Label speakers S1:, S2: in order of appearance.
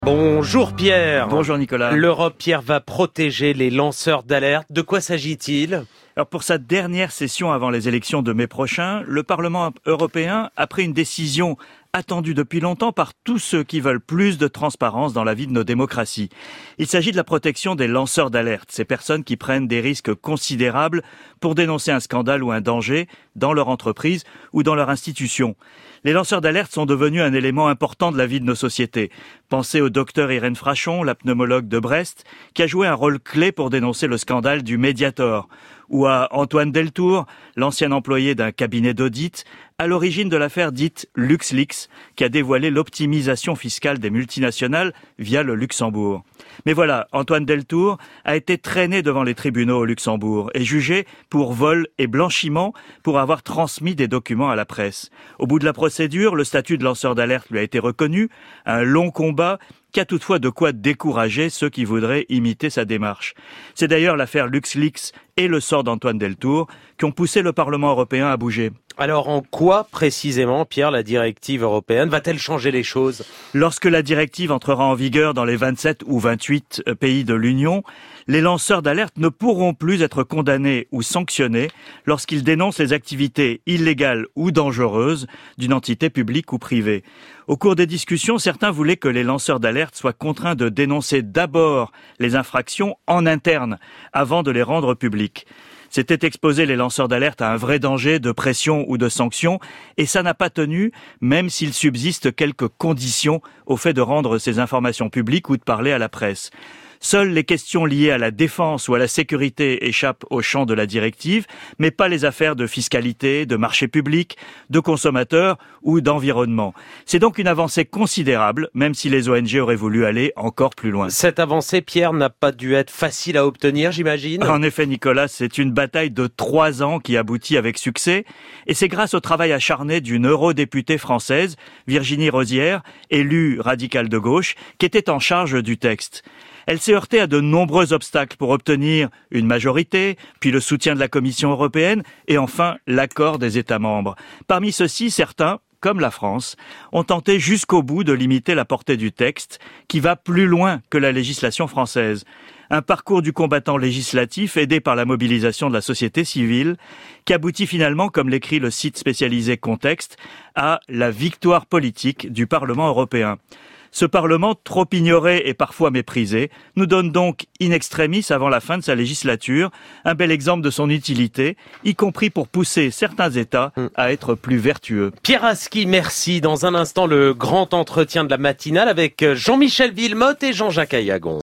S1: Bonjour Pierre.
S2: Bonjour Nicolas.
S1: L'Europe, Pierre, va protéger les lanceurs d'alerte. De quoi s'agit-il ?
S2: Alors pour sa dernière session avant les élections de mai prochain, le Parlement européen a pris une décision attendue depuis longtemps par tous ceux qui veulent plus de transparence dans la vie de nos démocraties. Il s'agit de la protection des lanceurs d'alerte, ces personnes qui prennent des risques considérables pour dénoncer un scandale ou un danger dans leur entreprise ou dans leur institution. Les lanceurs d'alerte sont devenus un élément important de la vie de nos sociétés. Pensez au docteur Irène Frachon, la pneumologue de Brest, qui a joué un rôle clé pour dénoncer le scandale du Mediator, ou à Antoine Deltour, l'ancien employé d'un cabinet d'audit, à l'origine de l'affaire dite LuxLeaks, qui a dévoilé l'optimisation fiscale des multinationales via le Luxembourg. Mais voilà, Antoine Deltour a été traîné devant les tribunaux au Luxembourg et jugé pour vol et blanchiment pour avoir transmis des documents à la presse. Au bout de la procédure, le statut de lanceur d'alerte lui a été reconnu, un long combat qui a toutefois de quoi décourager ceux qui voudraient imiter sa démarche. C'est d'ailleurs l'affaire LuxLeaks et le sort d'Antoine Deltour qui ont poussé le Parlement européen à bouger.
S1: Alors en quoi précisément, Pierre, la directive européenne va-t-elle changer les choses ?
S2: Lorsque la directive entrera en vigueur dans les 27 ou 28 pays de l'Union, les lanceurs d'alerte ne pourront plus être condamnés ou sanctionnés lorsqu'ils dénoncent les activités illégales ou dangereuses d'une entité publique ou privée. Au cours des discussions, certains voulaient que les lanceurs d'alerte soient contraints de dénoncer d'abord les infractions en interne avant de les rendre publiques. C'était exposer les lanceurs d'alerte à un vrai danger de pression ou de sanction, et ça n'a pas tenu, même s'il subsiste quelques conditions au fait de rendre ces informations publiques ou de parler à la presse. Seules les questions liées à la défense ou à la sécurité échappent au champ de la directive, mais pas les affaires de fiscalité, de marché public, de consommateurs ou d'environnement. C'est donc une avancée considérable, même si les ONG auraient voulu aller encore plus loin.
S1: Cette avancée, Pierre, n'a pas dû être facile à obtenir, j'imagine ?
S2: En effet, Nicolas, c'est une bataille de 3 ans qui aboutit avec succès, et c'est grâce au travail acharné d'une eurodéputée française, Virginie Rozière, élue radicale de gauche, qui était en charge du texte. Elle s'est heurtée à de nombreux obstacles pour obtenir une majorité, puis le soutien de la Commission européenne et enfin l'accord des États membres. Parmi ceux-ci, certains, comme la France, ont tenté jusqu'au bout de limiter la portée du texte, qui va plus loin que la législation française. Un parcours du combattant législatif aidé par la mobilisation de la société civile, qui aboutit finalement, comme l'écrit le site spécialisé Contexte, à la victoire politique du Parlement européen. Ce Parlement, trop ignoré et parfois méprisé, nous donne donc in extremis, avant la fin de sa législature, un bel exemple de son utilité, y compris pour pousser certains États à être plus vertueux.
S1: Pierre Aski, merci. Dans un instant, le grand entretien de la matinale avec Jean-Michel Wilmotte et Jean-Jacques Ayagon.